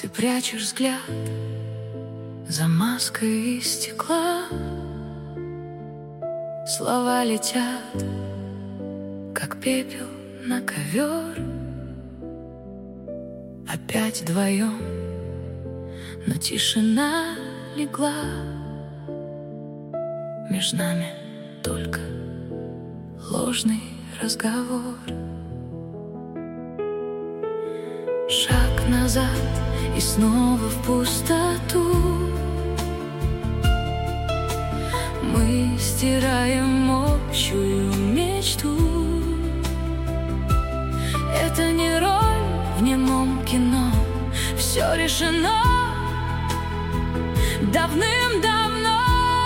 Ты прячешь взгляд за маской из стекла. Слова летят, как пепел на ковер. Опять вдвоем, но тишина легла. Между нами только ложный разговор. Шаг назад и снова в пустоту. Мы стираем общую мечту. Это не роль в немом кино. Все решено давным-давно.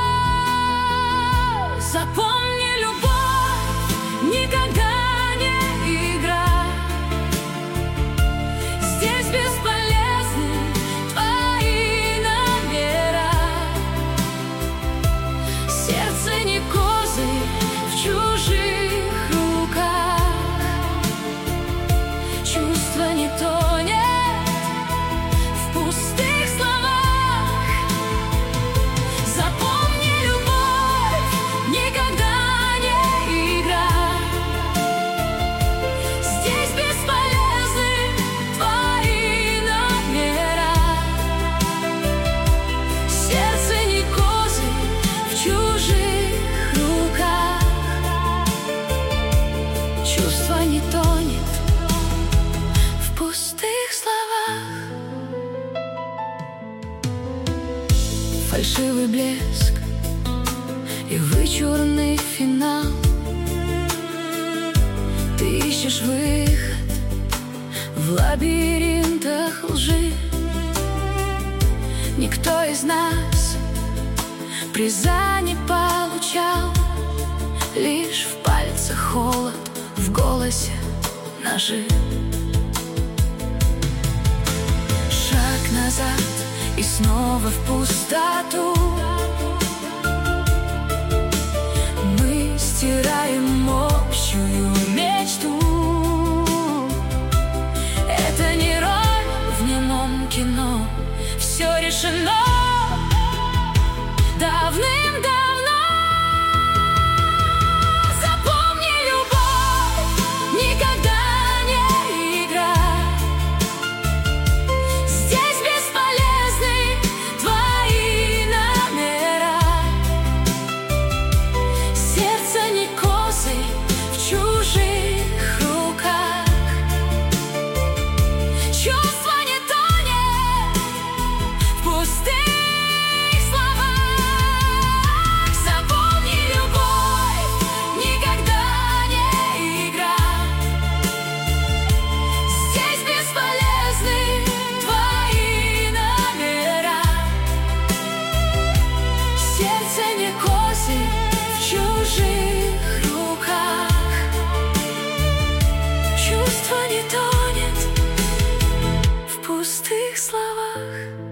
Запомни, любовь никогда не игра. Здесь бесполезны твои номера. Сердце не козырь в чужих руках. Чувство не тонет в пустых словах. Запомни, любовь никогда не игра. Здесь бесполезны твои номера. Сердце не козырь в чужих руках. Чувство не тонет в пустых словах. Фальшивый блеск и вычурный финал. Ты ищешь выход в лабиринтах лжи. Никто из нас приза не получал. Лишь в пальцах холод, в голосе ножи. Шаг назад и снова в пустоту. Мы стираем общую мечту. Это не роль в немом кино. Все решено давным-давно. Запомни, любовь никогда не игра. Здесь бесполезны твои номера. Сердце не козырь в чужих руках. Чувство не тонет в пустых словах. Запомни, любовь никогда не игра. Здесь бесполезны твои номера. Сердце не козырь в чужих руках. Чувство не тонет в пустых словах.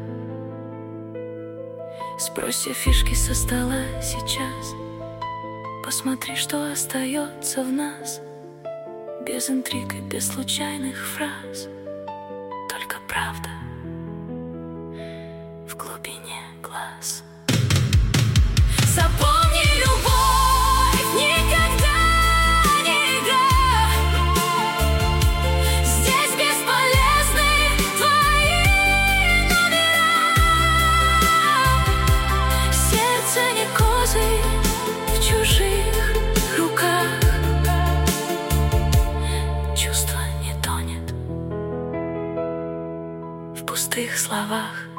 Сбрось все фишки со стола сейчас. Посмотри, что остается в нас. Без интриг и без случайных фраз. Только правда в глубине глаз. Запомни, любовь никогда не игра. Здесь бесполезны твои номера. Сердце не козырь в чужих руках. Чувство не тонет в пустых словах.